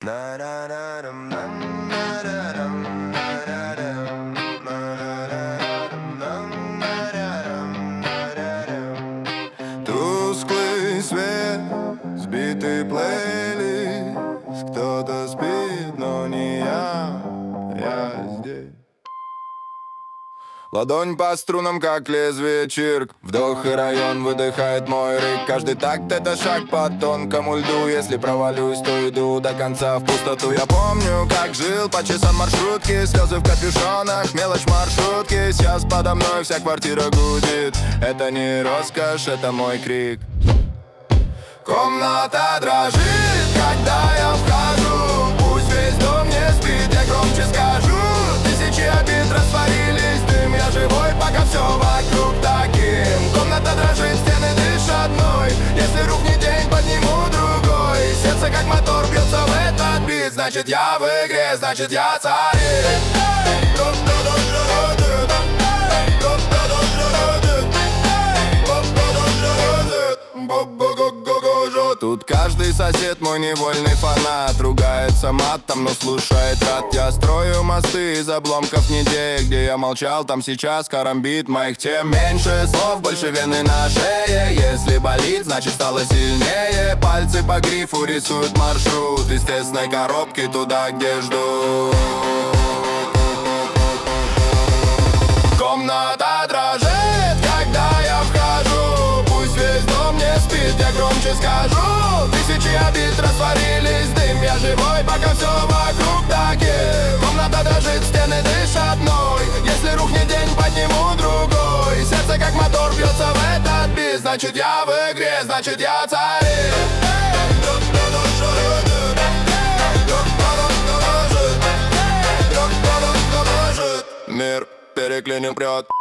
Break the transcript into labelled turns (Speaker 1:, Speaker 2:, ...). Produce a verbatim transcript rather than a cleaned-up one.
Speaker 1: Тусклый свет, сбитый плейлист. Кто-то спит, но не я, я здесь. Ладонь по струнам, как лезвие чирк. Вдох и район, выдыхает мой рык. Каждый такт — это шаг по тонкому льду. Если провалюсь, то иду до конца в пустоту. Я помню, как жил по часам маршрутки. Слезы в капюшонах, мелочь маршрутки. Сейчас подо мной вся квартира гудит. Это не роскошь, это мой крик. Комната дрожит, когда я вхожу. Пусть весь дом не спит, я громче скажу. Тысячи обид растворились, дым. Я живой, пока все вокруг таким. Комната дрожит, стены дышат мной. Если рухнет день, подниму другой. Сердце как мотор бьется в этот бит. Значит я в игре, значит я царь. Тут каждый сосед мой невольный фанат. Ругается матом, но слушает рад. Я строю мосты из обломков недель. Где я молчал, там сейчас карамбит моих тем. Меньше слов, больше вены на шее. Если болит, значит стало сильнее. Пальцы по грифу рисуют маршрут из тесной коробки туда, где жду. Комната дрожит, когда я вхожу. Пусть весь дом не спит, я громче скажу. Тысячи обид растворились, дым. Я живой, пока все вокруг таким. Комната дрожит, стены дышат мной. Если рухнет день, подниму другой. Сердце как мотор бьется в этот бит. Значит я в игре, значит я царь. Мир переклинил прет.